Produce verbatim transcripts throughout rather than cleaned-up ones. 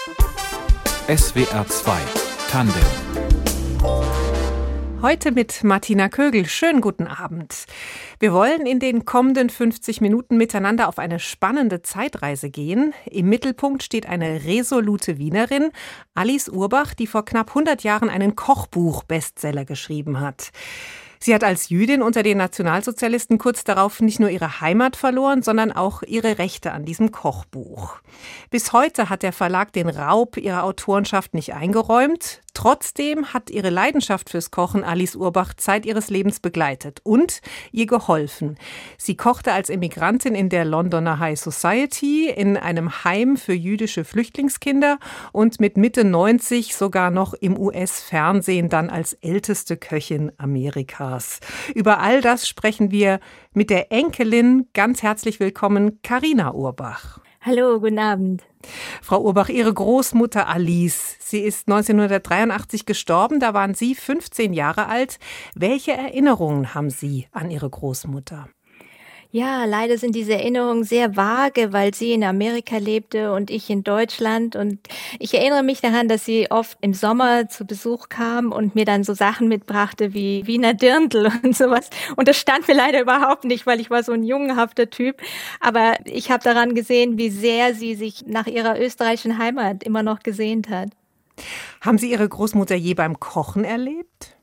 S W R zwei Tandem. Heute mit Martina Kögel. Schönen guten Abend. Wir wollen in den kommenden fünfzig Minuten miteinander auf eine spannende Zeitreise gehen. Im Mittelpunkt steht eine resolute Wienerin, Alice Urbach, die vor knapp hundert Jahren einen Kochbuch-Bestseller geschrieben hat. Sie hat als Jüdin unter den Nationalsozialisten kurz darauf nicht nur ihre Heimat verloren, sondern auch ihre Rechte an diesem Kochbuch. Bis heute hat der Verlag den Raub ihrer Autorenschaft nicht eingeräumt. Trotzdem hat ihre Leidenschaft fürs Kochen Alice Urbach Zeit ihres Lebens begleitet und ihr geholfen. Sie kochte als Emigrantin in der Londoner High Society, in einem Heim für jüdische Flüchtlingskinder und mit Mitte neunzig sogar noch im U S-Fernsehen dann als älteste Köchin Amerikas. Über all das sprechen wir mit der Enkelin. Ganz herzlich willkommen, Carina Urbach. Hallo, guten Abend. Frau Urbach, Ihre Großmutter Alice, sie ist neunzehnhundertdreiundachtzig gestorben, da waren Sie fünfzehn Jahre alt. Welche Erinnerungen haben Sie an Ihre Großmutter? Ja, leider sind diese Erinnerungen sehr vage, weil sie in Amerika lebte und ich in Deutschland. Und ich erinnere mich daran, dass sie oft im Sommer zu Besuch kam und mir dann so Sachen mitbrachte wie Wiener Dirndl und sowas. Und das stand mir leider überhaupt nicht, weil ich war so ein jungenhafter Typ. Aber ich habe daran gesehen, wie sehr sie sich nach ihrer österreichischen Heimat immer noch gesehnt hat. Haben Sie Ihre Großmutter je beim Kochen erlebt?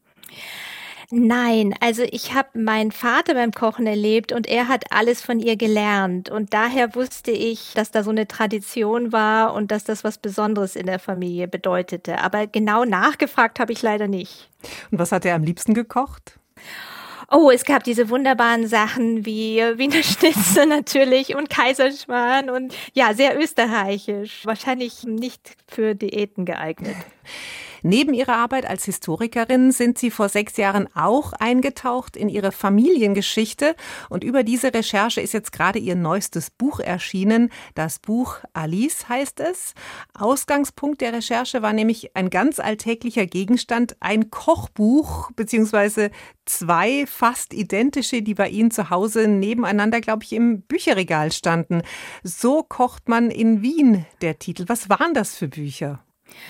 Nein, also ich habe meinen Vater beim Kochen erlebt und er hat alles von ihr gelernt. Und daher wusste ich, dass da so eine Tradition war und dass das was Besonderes in der Familie bedeutete. Aber genau nachgefragt habe ich leider nicht. Und was hat er am liebsten gekocht? Oh, es gab diese wunderbaren Sachen wie Wiener Schnitzel natürlich und Kaiserschmarrn und ja, sehr österreichisch. Wahrscheinlich nicht für Diäten geeignet. Neben ihrer Arbeit als Historikerin sind Sie vor sechs Jahren auch eingetaucht in Ihre Familiengeschichte. Und über diese Recherche ist jetzt gerade Ihr neuestes Buch erschienen. Das Buch Alice heißt es. Ausgangspunkt der Recherche war nämlich ein ganz alltäglicher Gegenstand, ein Kochbuch, beziehungsweise zwei fast identische, die bei Ihnen zu Hause nebeneinander, glaube ich, im Bücherregal standen. So kocht man in Wien, der Titel. Was waren das für Bücher?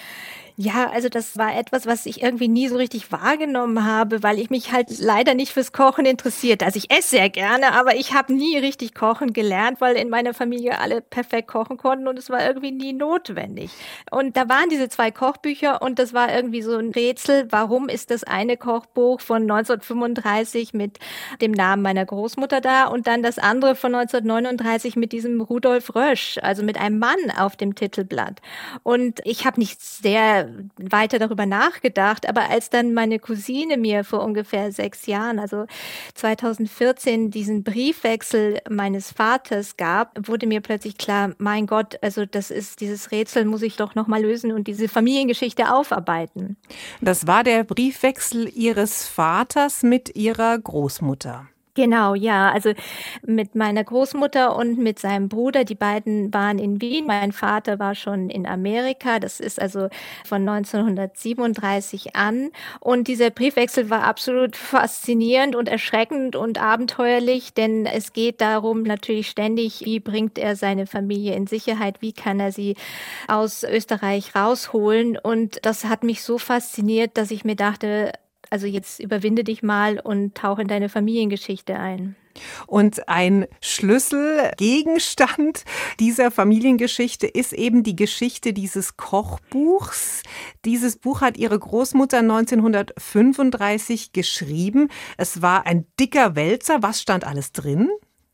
Ja, also das war etwas, was ich irgendwie nie so richtig wahrgenommen habe, weil ich mich halt leider nicht fürs Kochen interessiert. Also ich esse sehr gerne, aber ich habe nie richtig kochen gelernt, weil in meiner Familie alle perfekt kochen konnten und es war irgendwie nie notwendig. Und da waren diese zwei Kochbücher und das war irgendwie so ein Rätsel, warum ist das eine Kochbuch von neunzehnhundertfünfunddreißig mit dem Namen meiner Großmutter da und dann das andere von neunzehnhundertneununddreißig mit diesem Rudolf Rösch, also mit einem Mann auf dem Titelblatt. Und ich habe nicht sehr weiter darüber nachgedacht, aber als dann meine Cousine mir vor ungefähr sechs Jahren, also zweitausendvierzehn, diesen Briefwechsel meines Vaters gab, wurde mir plötzlich klar, mein Gott, also das ist, dieses Rätsel muss ich doch nochmal lösen und diese Familiengeschichte aufarbeiten. Das war der Briefwechsel Ihres Vaters mit Ihrer Großmutter. Genau, ja, also mit meiner Großmutter und mit seinem Bruder, die beiden waren in Wien. Mein Vater war schon in Amerika, das ist also von neunzehnhundertsiebenunddreißig an. Und dieser Briefwechsel war absolut faszinierend und erschreckend und abenteuerlich, denn es geht darum natürlich ständig, wie bringt er seine Familie in Sicherheit, wie kann er sie aus Österreich rausholen. Und das hat mich so fasziniert, dass ich mir dachte, also jetzt überwinde dich mal und tauche in deine Familiengeschichte ein. Und ein Schlüsselgegenstand dieser Familiengeschichte ist eben die Geschichte dieses Kochbuchs. Dieses Buch hat Ihre Großmutter neunzehnhundertfünfunddreißig geschrieben. Es war ein dicker Wälzer. Was stand alles drin?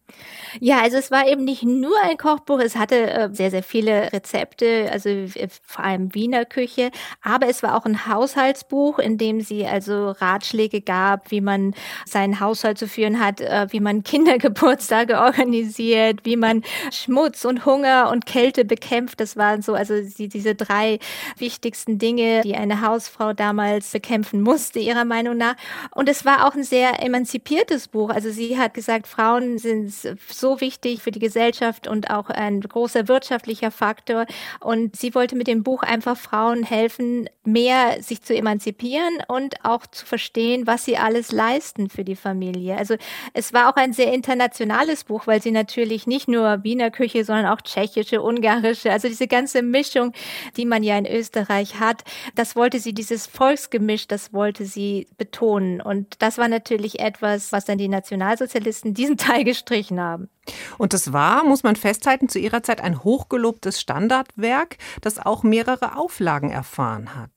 Ja, also es war eben nicht nur ein Kochbuch, es hatte äh, sehr, sehr viele Rezepte, also äh, vor allem Wiener Küche, aber es war auch ein Haushaltsbuch, in dem sie also Ratschläge gab, wie man seinen Haushalt zu führen hat, äh, wie man Kindergeburtstage organisiert, wie man Schmutz und Hunger und Kälte bekämpft. Das waren so also die, diese drei wichtigsten Dinge, die eine Hausfrau damals bekämpfen musste, ihrer Meinung nach. Und es war auch ein sehr emanzipiertes Buch. Also sie hat gesagt, Frauen sind so wichtig für die Gesellschaft und auch ein großer wirtschaftlicher Faktor. Und sie wollte mit dem Buch einfach Frauen helfen, mehr sich zu emanzipieren und auch zu verstehen, was sie alles leisten für die Familie. Also es war auch ein sehr internationales Buch, weil sie natürlich nicht nur Wiener Küche, sondern auch tschechische, ungarische, also diese ganze Mischung, die man ja in Österreich hat, das wollte sie, dieses Volksgemisch, das wollte sie betonen. Und das war natürlich etwas, was dann die Nationalsozialisten diesen Teil gestrichen haben. Und das war, muss man festhalten, zu ihrer Zeit ein hochgelobtes Standardwerk, das auch mehrere Auflagen erfahren hat.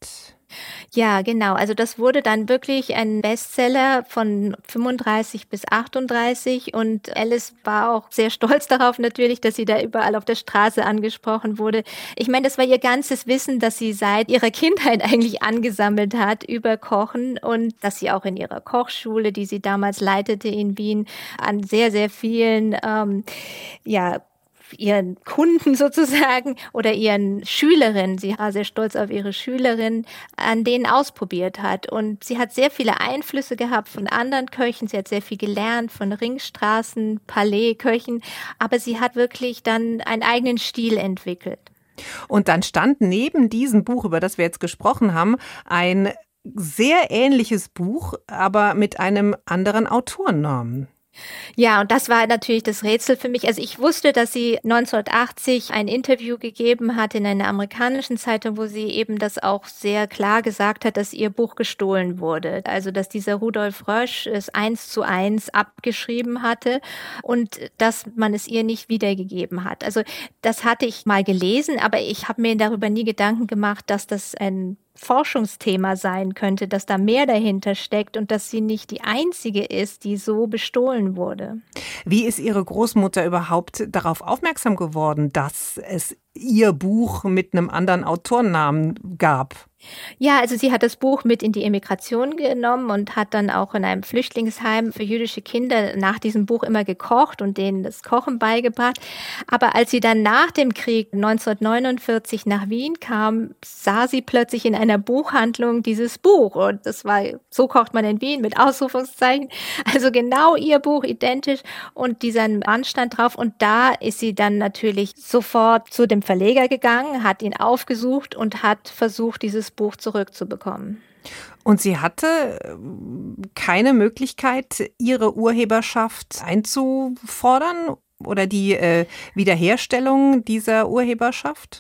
Ja, genau. Also das wurde dann wirklich ein Bestseller von fünfunddreißig bis achtunddreißig und Alice war auch sehr stolz darauf natürlich, dass sie da überall auf der Straße angesprochen wurde. Ich meine, das war ihr ganzes Wissen, das sie seit ihrer Kindheit eigentlich angesammelt hat über Kochen und dass sie auch in ihrer Kochschule, die sie damals leitete in Wien, an sehr, sehr vielen, ähm, ja, ihren Kunden sozusagen oder ihren Schülerinnen, sie war sehr stolz auf ihre Schülerinnen, an denen ausprobiert hat. Und sie hat sehr viele Einflüsse gehabt von anderen Köchen. Sie hat sehr viel gelernt von Ringstraßen, Palais-Köchen. Aber sie hat wirklich dann einen eigenen Stil entwickelt. Und dann stand neben diesem Buch, über das wir jetzt gesprochen haben, ein sehr ähnliches Buch, aber mit einem anderen Autorennamen. Ja, und das war natürlich das Rätsel für mich. Also ich wusste, dass sie neunzehnhundertachtzig ein Interview gegeben hat in einer amerikanischen Zeitung, wo sie eben das auch sehr klar gesagt hat, dass ihr Buch gestohlen wurde. Also dass dieser Rudolf Rösch es eins zu eins abgeschrieben hatte und dass man es ihr nicht wiedergegeben hat. Also das hatte ich mal gelesen, aber ich habe mir darüber nie Gedanken gemacht, dass das ein Forschungsthema sein könnte, dass da mehr dahinter steckt und dass sie nicht die einzige ist, die so bestohlen wurde. Wie ist Ihre Großmutter überhaupt darauf aufmerksam geworden, dass es ihr Buch mit einem anderen Autorennamen gab? Ja, also sie hat das Buch mit in die Emigration genommen und hat dann auch in einem Flüchtlingsheim für jüdische Kinder nach diesem Buch immer gekocht und denen das Kochen beigebracht. Aber als sie dann nach dem Krieg neunzehnhundertneunundvierzig nach Wien kam, sah sie plötzlich in einer Buchhandlung dieses Buch. Und das war, so kocht man in Wien mit Ausrufungszeichen. Also genau ihr Buch, identisch und dieser Mann stand drauf. Und da ist sie dann natürlich sofort zu dem Verleger gegangen, hat ihn aufgesucht und hat versucht, dieses Buch zurückzubekommen. Und sie hatte keine Möglichkeit, ihre Urheberschaft einzufordern oder die äh, Wiederherstellung dieser Urheberschaft?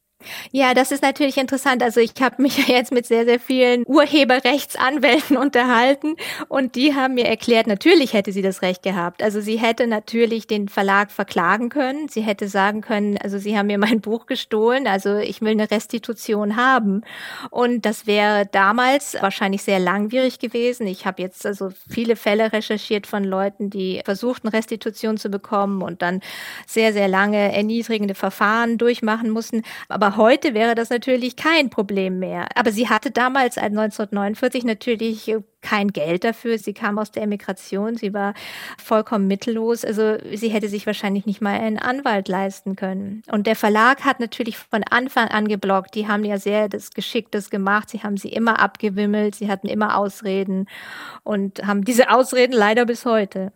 Ja, das ist natürlich interessant. Also ich habe mich ja jetzt mit sehr, sehr vielen Urheberrechtsanwälten unterhalten und die haben mir erklärt, natürlich hätte sie das Recht gehabt. Also sie hätte natürlich den Verlag verklagen können. Sie hätte sagen können, also sie haben mir mein Buch gestohlen, also ich will eine Restitution haben. Und das wäre damals wahrscheinlich sehr langwierig gewesen. Ich habe jetzt also viele Fälle recherchiert von Leuten, die versuchten, Restitution zu bekommen und dann sehr, sehr lange erniedrigende Verfahren durchmachen mussten. Aber heute wäre das natürlich kein Problem mehr. Aber sie hatte damals, neunzehnhundertneunundvierzig, natürlich kein Geld dafür. Sie kam aus der Emigration, sie war vollkommen mittellos. Also sie hätte sich wahrscheinlich nicht mal einen Anwalt leisten können. Und der Verlag hat natürlich von Anfang an geblockt. Die haben ja sehr das Geschicktes gemacht. Sie haben sie immer abgewimmelt, sie hatten immer Ausreden und haben diese Ausreden leider bis heute.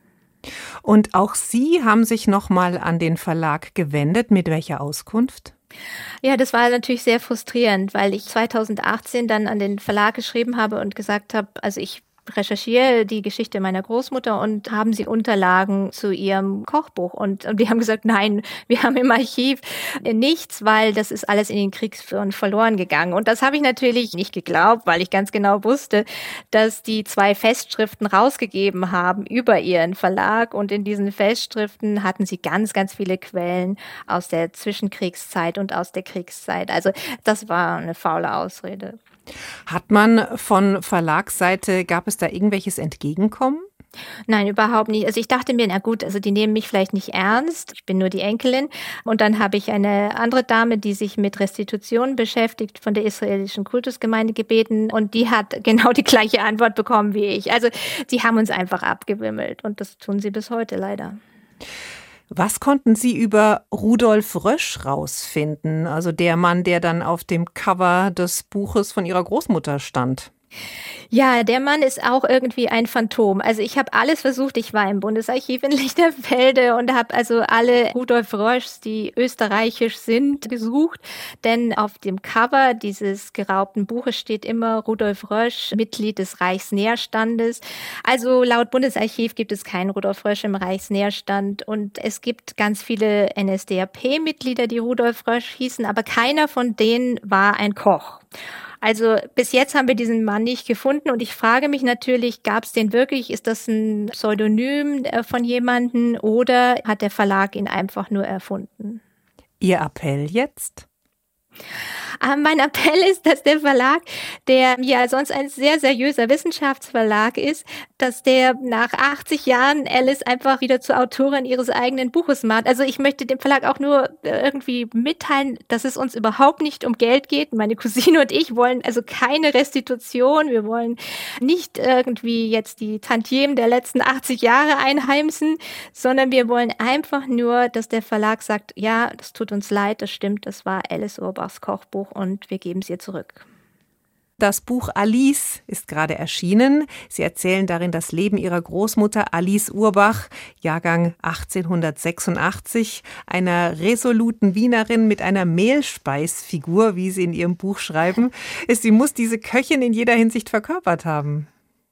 Und auch Sie haben sich nochmal an den Verlag gewendet. Mit welcher Auskunft? Ja, das war natürlich sehr frustrierend, weil ich zweitausendachtzehn dann an den Verlag geschrieben habe und gesagt habe, also ich recherchiere die Geschichte meiner Großmutter und haben Sie Unterlagen zu ihrem Kochbuch. Und, und die haben gesagt, nein, wir haben im Archiv nichts, weil das ist alles in den Kriegsführern verloren gegangen. Und das habe ich natürlich nicht geglaubt, weil ich ganz genau wusste, dass die zwei Festschriften rausgegeben haben über ihren Verlag. Und in diesen Festschriften hatten sie ganz, ganz viele Quellen aus der Zwischenkriegszeit und aus der Kriegszeit. Also das war eine faule Ausrede. Hat man von Verlagsseite, gab es da irgendwelches Entgegenkommen? Nein, überhaupt nicht. Also ich dachte mir, na gut, also die nehmen mich vielleicht nicht ernst. Ich bin nur die Enkelin. Und dann habe ich eine andere Dame, die sich mit Restitution beschäftigt, von der israelischen Kultusgemeinde gebeten. Und die hat genau die gleiche Antwort bekommen wie ich. Also die haben uns einfach abgewimmelt. Und das tun sie bis heute leider. Was konnten Sie über Rudolf Rösch rausfinden? Also der Mann, der dann auf dem Cover des Buches von Ihrer Großmutter stand. Ja, der Mann ist auch irgendwie ein Phantom. Also ich habe alles versucht. Ich war im Bundesarchiv in Lichterfelde und habe also alle Rudolf Röschs, die österreichisch sind, gesucht. Denn auf dem Cover dieses geraubten Buches steht immer Rudolf Rösch, Mitglied des Reichsnährstandes. Also laut Bundesarchiv gibt es keinen Rudolf Rösch im Reichsnährstand. Und es gibt ganz viele N S D A P-Mitglieder, die Rudolf Rösch hießen, aber keiner von denen war ein Koch. Also bis jetzt haben wir diesen Mann nicht gefunden und ich frage mich natürlich, gab es den wirklich? Ist das ein Pseudonym von jemandem oder hat der Verlag ihn einfach nur erfunden? Ihr Appell jetzt? Aber mein Appell ist, dass der Verlag, der ja sonst ein sehr seriöser Wissenschaftsverlag ist, dass der nach achtzig Jahren Alice einfach wieder zur Autorin ihres eigenen Buches macht. Also ich möchte dem Verlag auch nur irgendwie mitteilen, dass es uns überhaupt nicht um Geld geht. Meine Cousine und ich wollen also keine Restitution. Wir wollen nicht irgendwie jetzt die Tantiemen der letzten achtzig Jahre einheimsen, sondern wir wollen einfach nur, dass der Verlag sagt, ja, das tut uns leid, das stimmt, das war Alice Urbachs Kochbuch und wir geben es ihr zurück. Das Buch Alice ist gerade erschienen. Sie erzählen darin das Leben ihrer Großmutter Alice Urbach, Jahrgang achtzehnhundertsechsundachtzig, einer resoluten Wienerin mit einer Mehlspeisfigur, wie Sie in Ihrem Buch schreiben. Sie muss diese Köchin in jeder Hinsicht verkörpert haben.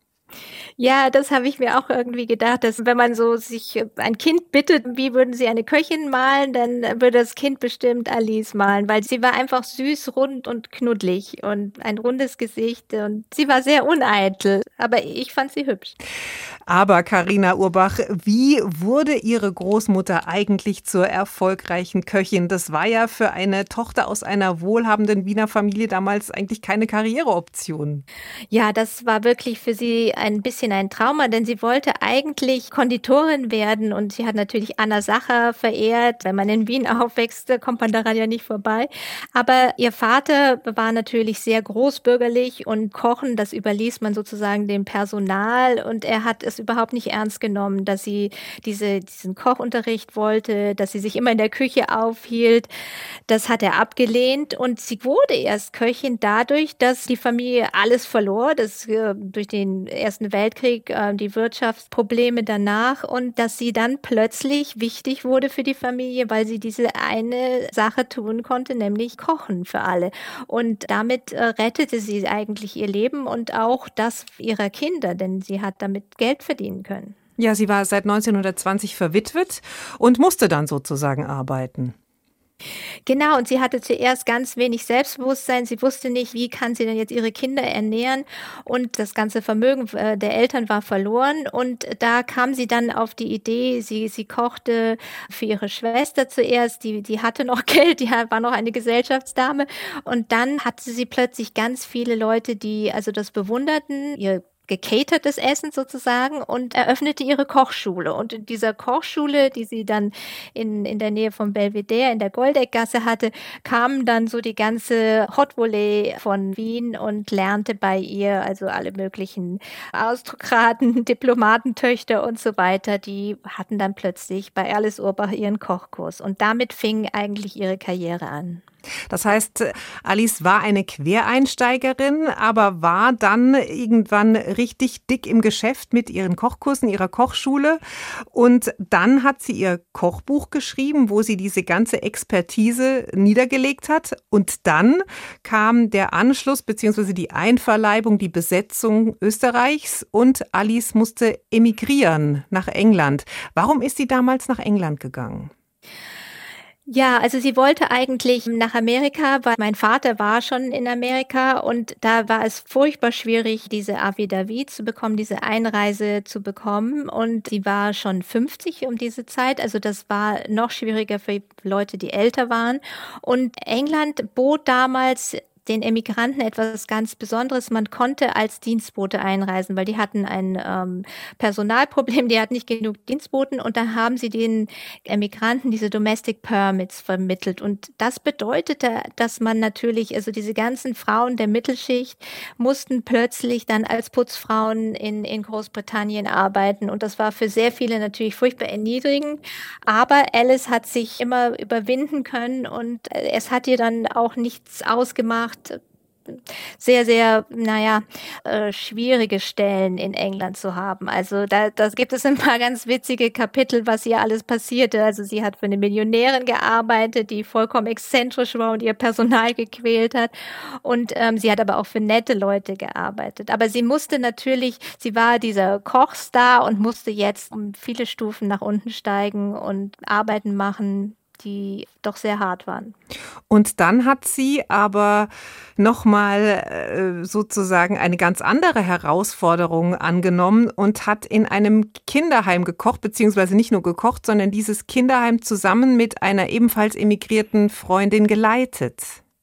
Ja, das habe ich mir auch irgendwie gedacht, dass wenn man so sich ein Kind bittet, wie würden Sie eine Köchin malen, dann würde das Kind bestimmt Alice malen, weil sie war einfach süß, rund und knuddelig und ein rundes Gesicht und sie war sehr uneitel, aber ich fand sie hübsch. Aber Carina Urbach, wie wurde Ihre Großmutter eigentlich zur erfolgreichen Köchin? Das war ja für eine Tochter aus einer wohlhabenden Wiener Familie damals eigentlich keine Karriereoption. Ja, das war wirklich für sie ein bisschen ein Trauma, denn sie wollte eigentlich Konditorin werden und sie hat natürlich Anna Sacher verehrt. Wenn man in Wien aufwächst, kommt man daran ja nicht vorbei. Aber ihr Vater war natürlich sehr großbürgerlich und Kochen, das überließ man sozusagen dem Personal und er hat es überhaupt nicht ernst genommen, dass sie diese, diesen Kochunterricht wollte, dass sie sich immer in der Küche aufhielt. Das hat er abgelehnt und sie wurde erst Köchin dadurch, dass die Familie alles verlor, dass äh, durch den Ersten Weltkrieg, äh, die Wirtschaftsprobleme danach und dass sie dann plötzlich wichtig wurde für die Familie, weil sie diese eine Sache tun konnte, nämlich kochen für alle. Und damit äh, rettete sie eigentlich ihr Leben und auch das ihrer Kinder, denn sie hat damit Geld verdienen können. Ja, sie war seit neunzehnhundertzwanzig verwitwet und musste dann sozusagen arbeiten. Genau, und sie hatte zuerst ganz wenig Selbstbewusstsein. Sie wusste nicht, wie kann sie denn jetzt ihre Kinder ernähren. Und das ganze Vermögen der Eltern war verloren. Und da kam sie dann auf die Idee, sie, sie kochte für ihre Schwester zuerst. Die, die hatte noch Geld, die war noch eine Gesellschaftsdame. Und dann hatte sie plötzlich ganz viele Leute, die also das bewunderten, ihr gecatertes Essen sozusagen und eröffnete ihre Kochschule. Und in dieser Kochschule, die sie dann in, in der Nähe von Belvedere in der Goldeckgasse hatte, kam dann so die ganze Hot Volée von Wien und lernte bei ihr also alle möglichen Aristokraten, Diplomatentöchter und so weiter. Die hatten dann plötzlich bei Alice Urbach ihren Kochkurs. Und damit fing eigentlich ihre Karriere an. Das heißt, Alice war eine Quereinsteigerin, aber war dann irgendwann richtig dick im Geschäft mit ihren Kochkursen, ihrer Kochschule. Und dann hat sie ihr Kochbuch geschrieben, wo sie diese ganze Expertise niedergelegt hat. Und dann kam der Anschluss bzw. die Einverleibung, die Besetzung Österreichs und Alice musste emigrieren nach England. Warum ist sie damals nach England gegangen? Ja, also sie wollte eigentlich nach Amerika, weil mein Vater war schon in Amerika und da war es furchtbar schwierig, diese Affidavit zu bekommen, diese Einreise zu bekommen und sie war schon fünfzig um diese Zeit, also das war noch schwieriger für Leute, die älter waren und England bot damals den Emigranten etwas ganz Besonderes. Man konnte als Dienstbote einreisen, weil die hatten ein ähm, Personalproblem, die hatten nicht genug Dienstboten und dann haben sie den Emigranten diese Domestic Permits vermittelt und das bedeutete, dass man natürlich, also diese ganzen Frauen der Mittelschicht mussten plötzlich dann als Putzfrauen in, in Großbritannien arbeiten und das war für sehr viele natürlich furchtbar erniedrigend, aber Alice hat sich immer überwinden können und es hat ihr dann auch nichts ausgemacht, sehr, sehr, naja, äh, schwierige Stellen in England zu haben. Also da, da gibt es ein paar ganz witzige Kapitel, was ihr alles passierte. Also sie hat für eine Millionärin gearbeitet, die vollkommen exzentrisch war und ihr Personal gequält hat. Und ähm, sie hat aber auch für nette Leute gearbeitet. Aber sie musste natürlich, sie war dieser Kochstar und musste jetzt um viele Stufen nach unten steigen und Arbeiten machen, die doch sehr hart waren. Und dann hat sie aber nochmal äh, sozusagen eine ganz andere Herausforderung angenommen und hat in einem Kinderheim gekocht, beziehungsweise nicht nur gekocht, sondern dieses Kinderheim zusammen mit einer ebenfalls emigrierten Freundin geleitet.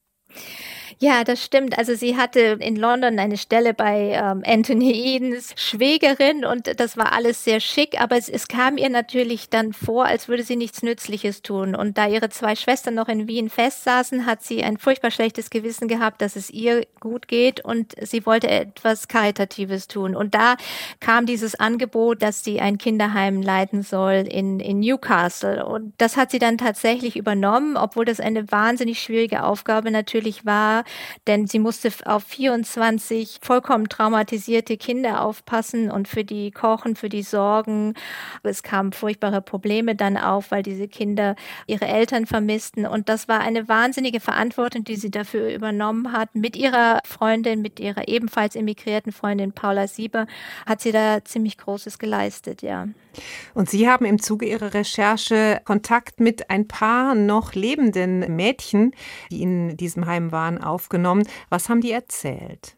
Ja, das stimmt. Also sie hatte in London eine Stelle bei ähm, Anthony Edens Schwägerin und das war alles sehr schick, aber es, es kam ihr natürlich dann vor, als würde sie nichts Nützliches tun. Und da ihre zwei Schwestern noch in Wien festsaßen, hat sie ein furchtbar schlechtes Gewissen gehabt, dass es ihr gut geht und sie wollte etwas Karitatives tun. Und da kam dieses Angebot, dass sie ein Kinderheim leiten soll in, in Newcastle. Und das hat sie dann tatsächlich übernommen, obwohl das eine wahnsinnig schwierige Aufgabe natürlich war, denn sie musste auf vierundzwanzig vollkommen traumatisierte Kinder aufpassen und für die kochen, für die sorgen. Es kamen furchtbare Probleme dann auf, weil diese Kinder ihre Eltern vermissten. Und das war eine wahnsinnige Verantwortung, die sie dafür übernommen hat. Mit ihrer Freundin, mit ihrer ebenfalls emigrierten Freundin Paula Sieber, hat sie da ziemlich Großes geleistet, ja. Und Sie haben im Zuge Ihrer Recherche Kontakt mit ein paar noch lebenden Mädchen, die in diesem Heim waren, aufgenommen. Was haben die erzählt?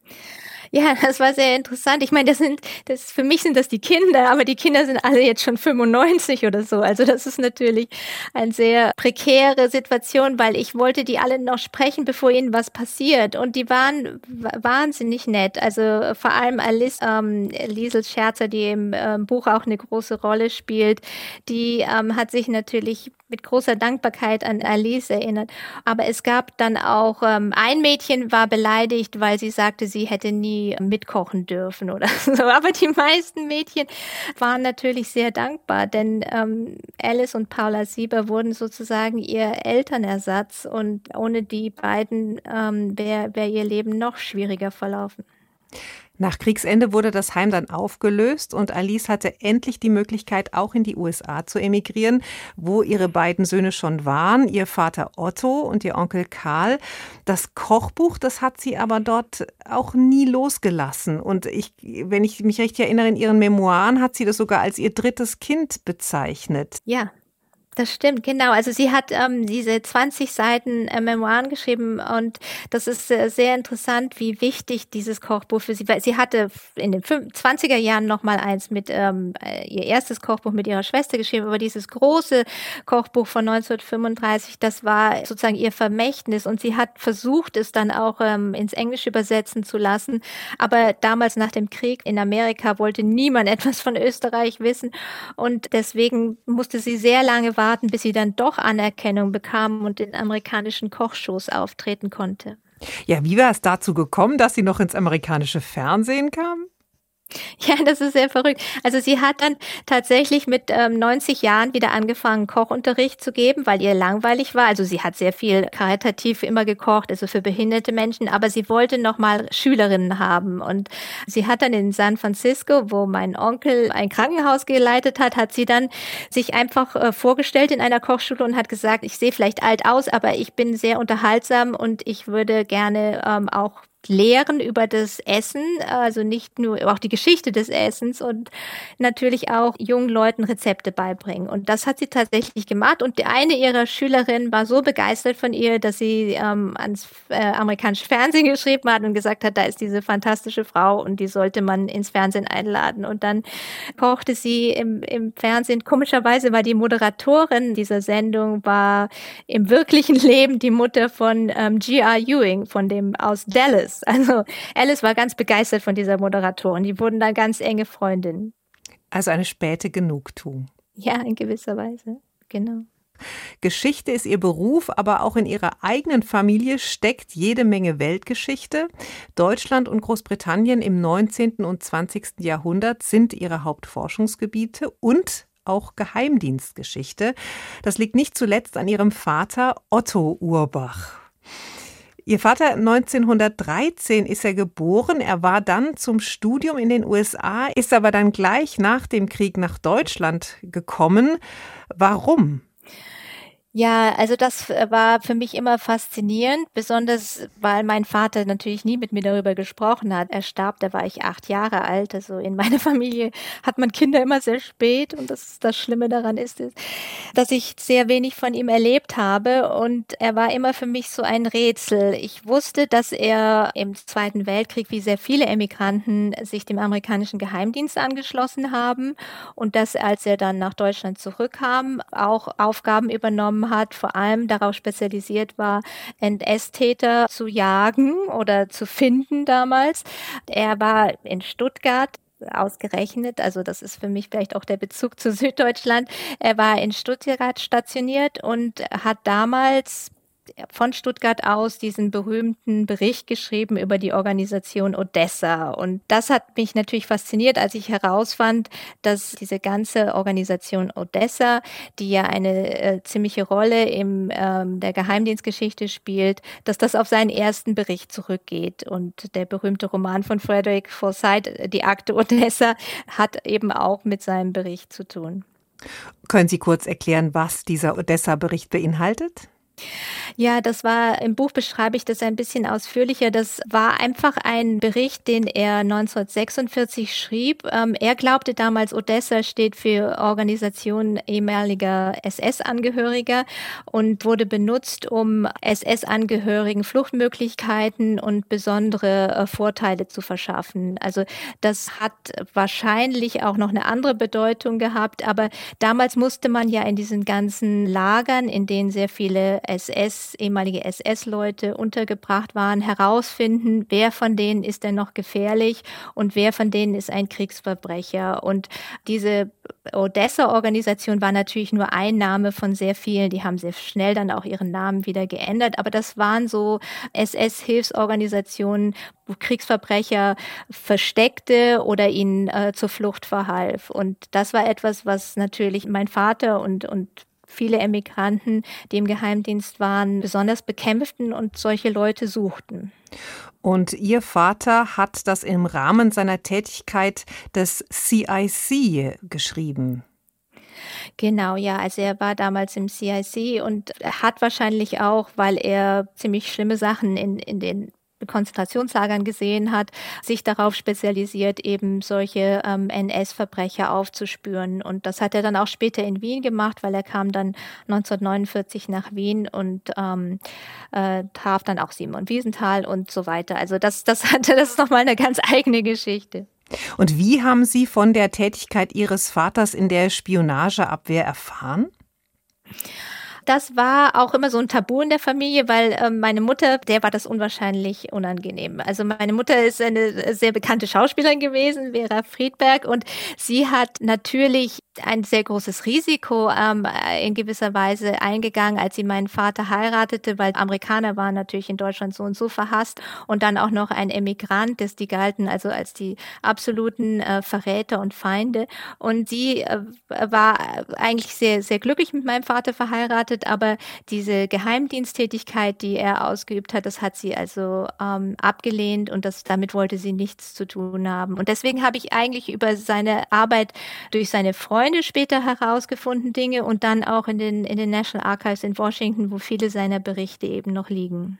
Ja, das war sehr interessant. Ich meine, das sind, das, für mich sind das die Kinder, aber die Kinder sind alle jetzt schon fünfundneunzig oder so. Also das ist natürlich eine sehr prekäre Situation, weil ich wollte die alle noch sprechen, bevor ihnen was passiert. Und die waren wahnsinnig nett. Also vor allem Alice, ähm, Liesel Scherzer, die im ähm, Buch auch eine große Rolle spielt, die ähm, hat sich natürlich mit großer Dankbarkeit an Alice erinnert. Aber es gab dann auch, ähm, ein Mädchen war beleidigt, weil sie sagte, sie hätte nie mitkochen dürfen oder so. Aber die meisten Mädchen waren natürlich sehr dankbar, denn ähm, Alice und Paula Sieber wurden sozusagen ihr Elternersatz und ohne die beiden ähm, wäre wär ihr Leben noch schwieriger verlaufen. Nach Kriegsende wurde das Heim dann aufgelöst und Alice hatte endlich die Möglichkeit, auch in die U S A zu emigrieren, wo ihre beiden Söhne schon waren, ihr Vater Otto und ihr Onkel Karl. Das Kochbuch, das hat sie aber dort auch nie losgelassen. Und ich, wenn ich mich richtig erinnere, in ihren Memoiren hat sie das sogar als ihr drittes Kind bezeichnet. Ja. Das stimmt, genau. Also sie hat ähm, diese zwanzig Seiten äh, Memoiren geschrieben und das ist äh, sehr interessant, wie wichtig dieses Kochbuch für sie war. Sie hatte in den zwanziger Jahren noch mal eins mit ähm, ihr erstes Kochbuch mit ihrer Schwester geschrieben, aber dieses große Kochbuch von neunzehnhundertfünfunddreißig, das war sozusagen ihr Vermächtnis und sie hat versucht, es dann auch ähm, ins Englische übersetzen zu lassen. Aber damals nach dem Krieg in Amerika wollte niemand etwas von Österreich wissen und deswegen musste sie sehr lange warten, bis sie dann doch Anerkennung bekam und in amerikanischen Kochshows auftreten konnte. Ja, wie war es dazu gekommen, dass sie noch ins amerikanische Fernsehen kam? Ja, das ist sehr verrückt. Also sie hat dann tatsächlich mit ähm, neunzig Jahren wieder angefangen, Kochunterricht zu geben, weil ihr langweilig war. Also sie hat sehr viel karitativ immer gekocht, also für behinderte Menschen, aber sie wollte noch mal Schülerinnen haben. Und sie hat dann in San Francisco, wo mein Onkel ein Krankenhaus geleitet hat, hat sie dann sich einfach äh, vorgestellt in einer Kochschule und hat gesagt, ich sehe vielleicht alt aus, aber ich bin sehr unterhaltsam und ich würde gerne ähm, auch lehren über das Essen, also nicht nur, auch die Geschichte des Essens und natürlich auch jungen Leuten Rezepte beibringen. Und das hat sie tatsächlich gemacht. Und die eine ihrer Schülerinnen war so begeistert von ihr, dass sie ähm, ans äh, amerikanische Fernsehen geschrieben hat und gesagt hat, da ist diese fantastische Frau und die sollte man ins Fernsehen einladen. Und dann kochte sie im, im Fernsehen. Komischerweise war die Moderatorin dieser Sendung war im wirklichen Leben die Mutter von ähm, G R Ewing, von dem aus Dallas. Also Alice war ganz begeistert von dieser Moderatorin. Die wurden dann ganz enge Freundinnen. Also eine späte Genugtuung. Ja, in gewisser Weise, genau. Geschichte ist ihr Beruf, aber auch in ihrer eigenen Familie steckt jede Menge Weltgeschichte. Deutschland und Großbritannien im neunzehnten und zwanzigsten Jahrhundert sind ihre Hauptforschungsgebiete und auch Geheimdienstgeschichte. Das liegt nicht zuletzt an ihrem Vater Otto Urbach. Ihr Vater, neunzehnhundertdreizehn ist er geboren. Er war dann zum Studium in den U S A, ist aber dann gleich nach dem Krieg nach Deutschland gekommen. Warum? Ja, also das war für mich immer faszinierend, besonders weil mein Vater natürlich nie mit mir darüber gesprochen hat. Er starb, da war ich acht Jahre alt. Also in meiner Familie hat man Kinder immer sehr spät und das, das Schlimme daran ist, ist, dass ich sehr wenig von ihm erlebt habe und er war immer für mich so ein Rätsel. Ich wusste, dass er im Zweiten Weltkrieg, wie sehr viele Emigranten, sich dem amerikanischen Geheimdienst angeschlossen haben und dass, als er dann nach Deutschland zurückkam, auch Aufgaben übernommen hat, vor allem darauf spezialisiert war, N S-Täter zu jagen oder zu finden damals. Er war in Stuttgart ausgerechnet, also das ist für mich vielleicht auch der Bezug zu Süddeutschland. Er war in Stuttgart stationiert und hat damals von Stuttgart aus diesen berühmten Bericht geschrieben über die Organisation Odessa. Und das hat mich natürlich fasziniert, als ich herausfand, dass diese ganze Organisation Odessa, die ja eine äh, ziemliche Rolle im ähm, der Geheimdienstgeschichte spielt, dass das auf seinen ersten Bericht zurückgeht. Und der berühmte Roman von Frederick Forsyth, Die Akte Odessa, hat eben auch mit seinem Bericht zu tun. Können Sie kurz erklären, was dieser Odessa-Bericht beinhaltet? Ja, das war, im Buch beschreibe ich das ein bisschen ausführlicher. Das war einfach ein Bericht, den er neunzehnhundertsechsundvierzig schrieb. Ähm, er glaubte damals, Odessa steht für Organisation ehemaliger S S-Angehöriger und wurde benutzt, um S S-Angehörigen Fluchtmöglichkeiten und besondere äh, Vorteile zu verschaffen. Also das hat wahrscheinlich auch noch eine andere Bedeutung gehabt, aber damals musste man ja in diesen ganzen Lagern, in denen sehr viele S S, ehemalige S S-Leute untergebracht waren, herausfinden, wer von denen ist denn noch gefährlich und wer von denen ist ein Kriegsverbrecher. Und diese Odessa-Organisation war natürlich nur ein Name von sehr vielen. Die haben sehr schnell dann auch ihren Namen wieder geändert. Aber das waren so S S-Hilfsorganisationen, wo Kriegsverbrecher versteckte oder ihnen äh, zur Flucht verhalf. Und das war etwas, was natürlich mein Vater und, und viele Emigranten, die im Geheimdienst waren, besonders bekämpften und solche Leute suchten. Und Ihr Vater hat das im Rahmen seiner Tätigkeit des C I C geschrieben. Genau, ja, also er war damals im C I C und hat wahrscheinlich auch, weil er ziemlich schlimme Sachen in, in den Konzentrationslagern gesehen hat, sich darauf spezialisiert, eben solche ähm, N S-Verbrecher aufzuspüren. Und das hat er dann auch später in Wien gemacht, weil er kam dann neunzehnhundertneunundvierzig nach Wien und ähm, äh, traf dann auch Simon Wiesenthal und so weiter. Also das, das hatte, das ist nochmal eine ganz eigene Geschichte. Und wie haben Sie von der Tätigkeit Ihres Vaters in der Spionageabwehr erfahren? Das war auch immer so ein Tabu in der Familie, weil äh, meine Mutter, der war das unwahrscheinlich unangenehm. Also meine Mutter ist eine sehr bekannte Schauspielerin gewesen, Vera Friedberg, und sie hat natürlich ein sehr großes Risiko ähm, in gewisser Weise eingegangen, als sie meinen Vater heiratete, weil Amerikaner waren natürlich in Deutschland so und so verhasst und dann auch noch ein Emigrant, das die galten also als die absoluten äh, Verräter und Feinde. Und sie äh, war eigentlich sehr, sehr glücklich mit meinem Vater verheiratet, aber diese Geheimdiensttätigkeit, die er ausgeübt hat, das hat sie also ähm, abgelehnt und das, damit wollte sie nichts zu tun haben. Und deswegen habe ich eigentlich über seine Arbeit durch seine Freunde später herausgefunden Dinge und dann auch in den, in den National Archives in Washington, wo viele seiner Berichte eben noch liegen.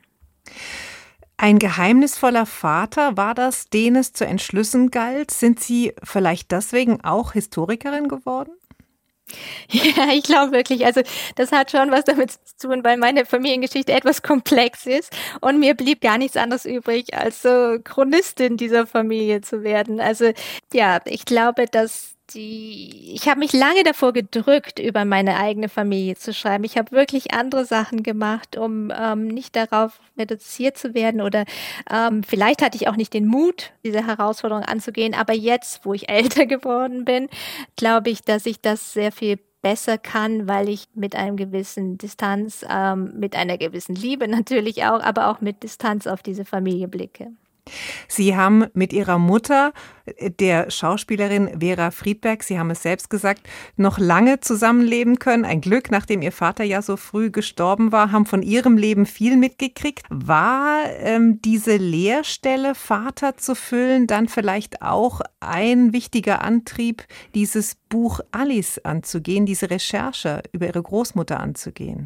Ein geheimnisvoller Vater war das, den es zu entschlüssen galt. Sind Sie vielleicht deswegen auch Historikerin geworden? Ja, ich glaube wirklich, also das hat schon was damit zu tun, weil meine Familiengeschichte etwas komplex ist und mir blieb gar nichts anderes übrig, als so Chronistin dieser Familie zu werden. Also ja, ich glaube, dass die, ich habe mich lange davor gedrückt, über meine eigene Familie zu schreiben. Ich habe wirklich andere Sachen gemacht, um ähm, nicht darauf reduziert zu werden oder ähm, vielleicht hatte ich auch nicht den Mut, diese Herausforderung anzugehen. Aber jetzt, wo ich älter geworden bin, glaube ich, dass ich das sehr viel besser kann, weil ich mit einem gewissen Distanz, ähm, mit einer gewissen Liebe natürlich auch, aber auch mit Distanz auf diese Familie blicke. Sie haben mit Ihrer Mutter, der Schauspielerin Vera Friedberg, Sie haben es selbst gesagt, noch lange zusammenleben können. Ein Glück, nachdem Ihr Vater ja so früh gestorben war, haben von Ihrem Leben viel mitgekriegt. War ähm, diese Leerstelle, Vater zu füllen, dann vielleicht auch ein wichtiger Antrieb, dieses Buch Alice anzugehen, diese Recherche über Ihre Großmutter anzugehen?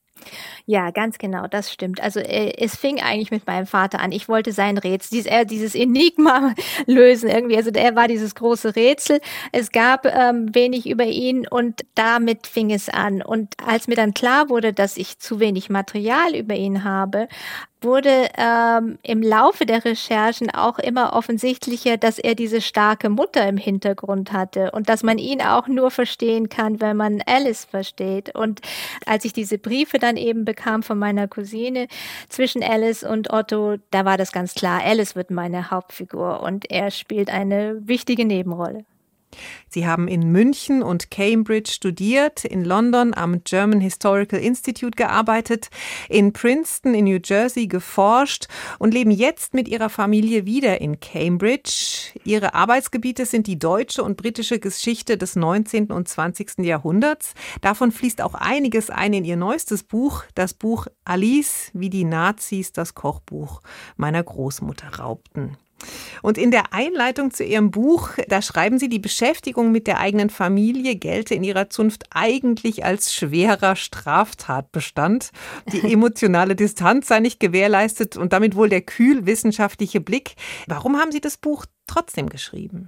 Ja, ganz genau, das stimmt. Also äh, es fing eigentlich mit meinem Vater an. Ich wollte sein Rätsel, dieses, äh, dieses Enigma lösen irgendwie. Also er war dieses große Rätsel. Es gab ähm, wenig über ihn und damit fing es an. Und als mir dann klar wurde, dass ich zu wenig Material über ihn habe, wurde ähm, im Laufe der Recherchen auch immer offensichtlicher, dass er diese starke Mutter im Hintergrund hatte und dass man ihn auch nur verstehen kann, wenn man Alice versteht. Und als ich diese Briefe dann eben bekam von meiner Cousine zwischen Alice und Otto, da war das ganz klar, Alice wird meine Hauptfigur und er spielt eine wichtige Nebenrolle. Sie haben in München und Cambridge studiert, in London am German Historical Institute gearbeitet, in Princeton in New Jersey geforscht und leben jetzt mit Ihrer Familie wieder in Cambridge. Ihre Arbeitsgebiete sind die deutsche und britische Geschichte des neunzehnten und zwanzigsten Jahrhunderts. Davon fließt auch einiges ein in Ihr neuestes Buch, das Buch Alice, wie die Nazis das Kochbuch meiner Großmutter raubten. Und in der Einleitung zu Ihrem Buch, da schreiben Sie, die Beschäftigung mit der eigenen Familie gelte in Ihrer Zunft eigentlich als schwerer Straftatbestand. Die emotionale Distanz sei nicht gewährleistet und damit wohl der kühl wissenschaftliche Blick. Warum haben Sie das Buch trotzdem geschrieben?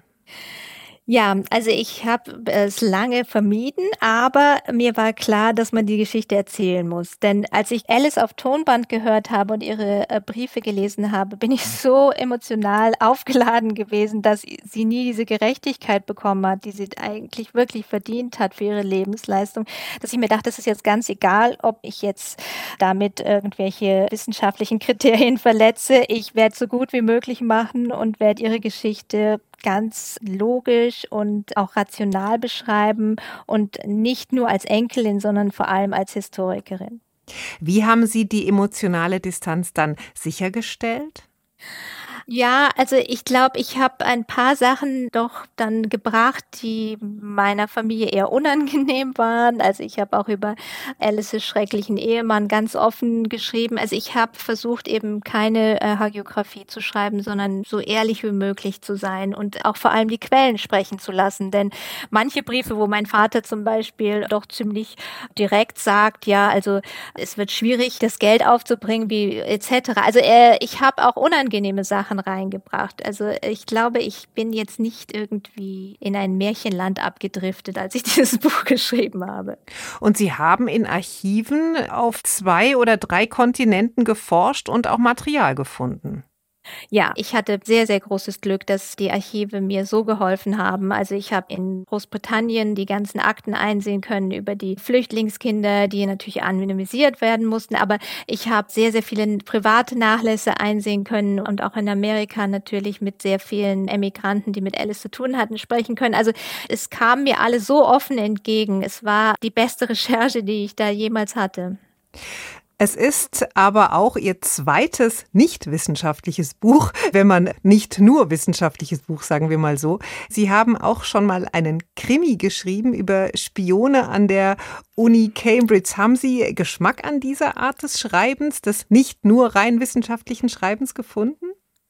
Ja, also ich habe es lange vermieden, aber mir war klar, dass man die Geschichte erzählen muss. Denn als ich Alice auf Tonband gehört habe und ihre äh, Briefe gelesen habe, bin ich so emotional aufgeladen gewesen, dass sie nie diese Gerechtigkeit bekommen hat, die sie eigentlich wirklich verdient hat für ihre Lebensleistung, dass ich mir dachte, es ist jetzt ganz egal, ob ich jetzt damit irgendwelche wissenschaftlichen Kriterien verletze. Ich werde es so gut wie möglich machen und werde ihre Geschichte ganz logisch und auch rational beschreiben und nicht nur als Enkelin, sondern vor allem als Historikerin. Wie haben Sie die emotionale Distanz dann sichergestellt? Ja, also ich glaube, ich habe ein paar Sachen doch dann gebracht, die meiner Familie eher unangenehm waren. Also ich habe auch über Alices schrecklichen Ehemann ganz offen geschrieben. Also ich habe versucht, eben keine äh, Hagiografie zu schreiben, sondern so ehrlich wie möglich zu sein und auch vor allem die Quellen sprechen zu lassen. Denn manche Briefe, wo mein Vater zum Beispiel doch ziemlich direkt sagt, ja, also es wird schwierig, das Geld aufzubringen, wie et cetera. Also äh, ich habe auch unangenehme Sachen reingebracht. Also ich glaube, ich bin jetzt nicht irgendwie in ein Märchenland abgedriftet, als ich dieses Buch geschrieben habe. Und Sie haben in Archiven auf zwei oder drei Kontinenten geforscht und auch Material gefunden. Ja, ich hatte sehr, sehr großes Glück, dass die Archive mir so geholfen haben. Also ich habe in Großbritannien die ganzen Akten einsehen können über die Flüchtlingskinder, die natürlich anonymisiert werden mussten. Aber ich habe sehr, sehr viele private Nachlässe einsehen können und auch in Amerika natürlich mit sehr vielen Emigranten, die mit Alice zu tun hatten, sprechen können. Also es kam mir alles so offen entgegen. Es war die beste Recherche, die ich da jemals hatte. Es ist aber auch Ihr zweites nicht wissenschaftliches Buch, wenn man nicht nur wissenschaftliches Buch, sagen wir mal so. Sie haben auch schon mal einen Krimi geschrieben über Spione an der Uni Cambridge. Haben Sie Geschmack an dieser Art des Schreibens, des nicht nur rein wissenschaftlichen Schreibens gefunden?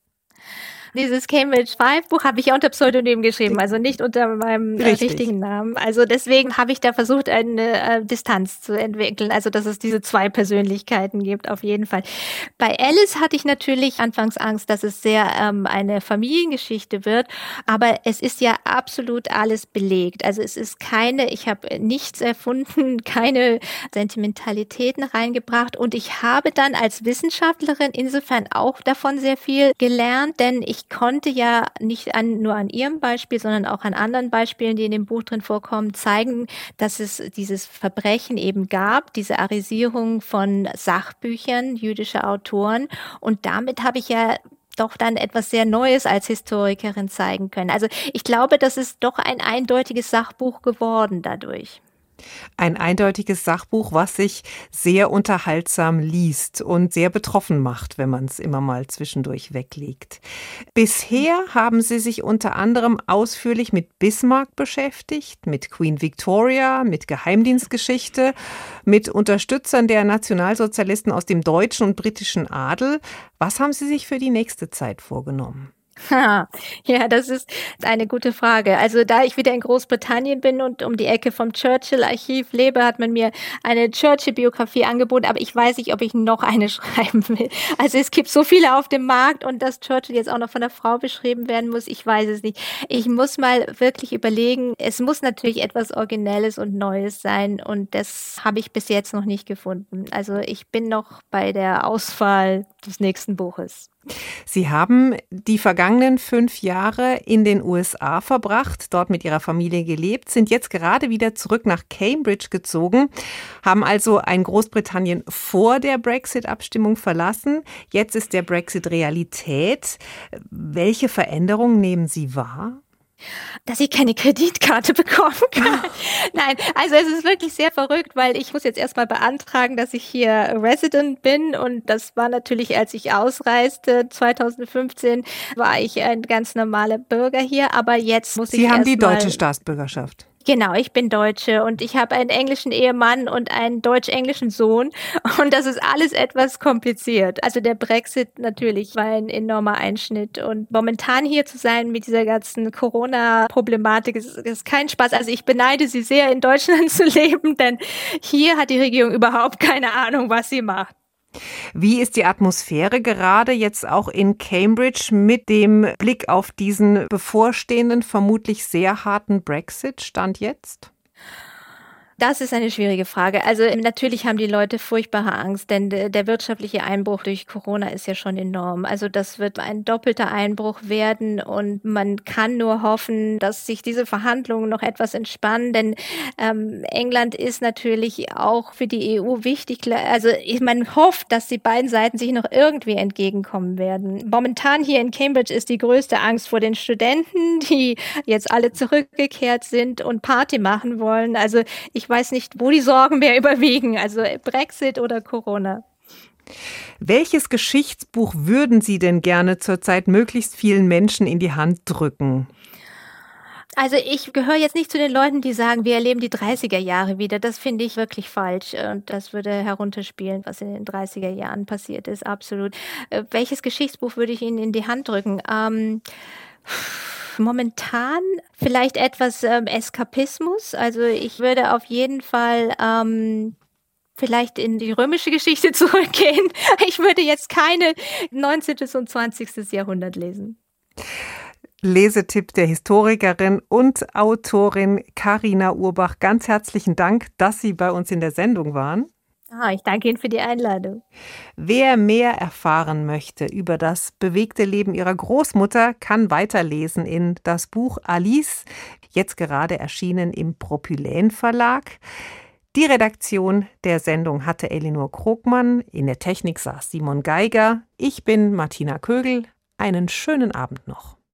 Dieses Cambridge Five Buch habe ich ja unter Pseudonym geschrieben, also nicht unter meinem äh, richtigen Namen. Also deswegen habe ich da versucht, eine äh, Distanz zu entwickeln, also dass es diese zwei Persönlichkeiten gibt, auf jeden Fall. Bei Alice hatte ich natürlich anfangs Angst, dass es sehr ähm, eine Familiengeschichte wird, aber es ist ja absolut alles belegt. Also es ist keine, ich habe nichts erfunden, keine Sentimentalitäten reingebracht und ich habe dann als Wissenschaftlerin insofern auch davon sehr viel gelernt, denn ich Ich konnte ja nicht an, nur an ihrem Beispiel, sondern auch an anderen Beispielen, die in dem Buch drin vorkommen, zeigen, dass es dieses Verbrechen eben gab, diese Arisierung von Sachbüchern jüdischer Autoren. Und damit habe ich ja doch dann etwas sehr Neues als Historikerin zeigen können. Also ich glaube, das ist doch ein eindeutiges Sachbuch geworden dadurch. Ein eindeutiges Sachbuch, was sich sehr unterhaltsam liest und sehr betroffen macht, wenn man es immer mal zwischendurch weglegt. Bisher haben Sie sich unter anderem ausführlich mit Bismarck beschäftigt, mit Queen Victoria, mit Geheimdienstgeschichte, mit Unterstützern der Nationalsozialisten aus dem deutschen und britischen Adel. Was haben Sie sich für die nächste Zeit vorgenommen? Ha, ja, das ist eine gute Frage. Also da ich wieder in Großbritannien bin und um die Ecke vom Churchill-Archiv lebe, hat man mir eine Churchill-Biografie angeboten, aber ich weiß nicht, ob ich noch eine schreiben will. Also es gibt so viele auf dem Markt und dass Churchill jetzt auch noch von einer Frau beschrieben werden muss, ich weiß es nicht. Ich muss mal wirklich überlegen, es muss natürlich etwas Originelles und Neues sein und das habe ich bis jetzt noch nicht gefunden. Also ich bin noch bei der Auswahl des nächsten Buches. Sie haben die vergangenen fünf Jahre in den U S A verbracht, dort mit Ihrer Familie gelebt, sind jetzt gerade wieder zurück nach Cambridge gezogen, haben also ein Großbritannien vor der Brexit-Abstimmung verlassen. Jetzt ist der Brexit Realität. Welche Veränderungen nehmen Sie wahr? Dass ich keine Kreditkarte bekommen kann. Nein, also es ist wirklich sehr verrückt, weil ich muss jetzt erstmal beantragen, dass ich hier Resident bin und das war natürlich, als ich ausreiste, zwanzig fünfzehn, war ich ein ganz normaler Bürger hier, aber jetzt muss ich Sie haben erst die mal deutsche Staatsbürgerschaft. Genau, ich bin Deutsche und ich habe einen englischen Ehemann und einen deutsch-englischen Sohn und das ist alles etwas kompliziert. Also der Brexit natürlich war ein enormer Einschnitt und momentan hier zu sein mit dieser ganzen Corona-Problematik ist, ist kein Spaß. Also ich beneide Sie sehr, in Deutschland zu leben, denn hier hat die Regierung überhaupt keine Ahnung, was sie macht. Wie ist die Atmosphäre gerade jetzt auch in Cambridge mit dem Blick auf diesen bevorstehenden, vermutlich sehr harten Brexit, Stand jetzt? Das ist eine schwierige Frage. Also natürlich haben die Leute furchtbare Angst, denn der wirtschaftliche Einbruch durch Corona ist ja schon enorm. Also das wird ein doppelter Einbruch werden und man kann nur hoffen, dass sich diese Verhandlungen noch etwas entspannen, denn ähm, England ist natürlich auch für die E U wichtig. Also man hofft, dass die beiden Seiten sich noch irgendwie entgegenkommen werden. Momentan hier in Cambridge ist die größte Angst vor den Studenten, die jetzt alle zurückgekehrt sind und Party machen wollen. Also ich Ich weiß nicht, wo die Sorgen mehr überwiegen, also Brexit oder Corona. Welches Geschichtsbuch würden Sie denn gerne zurzeit möglichst vielen Menschen in die Hand drücken? Also ich gehöre jetzt nicht zu den Leuten, die sagen, wir erleben die dreißiger Jahre wieder. Das finde ich wirklich falsch und das würde herunterspielen, was in den dreißiger Jahren passiert ist, absolut. Welches Geschichtsbuch würde ich Ihnen in die Hand drücken? Ähm... Momentan vielleicht etwas ähm, Eskapismus. Also ich würde auf jeden Fall ähm, vielleicht in die römische Geschichte zurückgehen. Ich würde jetzt keine neunzehnten und zwanzigsten Jahrhundert lesen. Lesetipp der Historikerin und Autorin Carina Urbach. Ganz herzlichen Dank, dass Sie bei uns in der Sendung waren. Ah, ich danke Ihnen für die Einladung. Wer mehr erfahren möchte über das bewegte Leben ihrer Großmutter, kann weiterlesen in das Buch Alice, jetzt gerade erschienen im Propyläen Verlag. Die Redaktion der Sendung hatte Elinor Krogmann, in der Technik saß Simon Geiger. Ich bin Martina Kögel. Einen schönen Abend noch.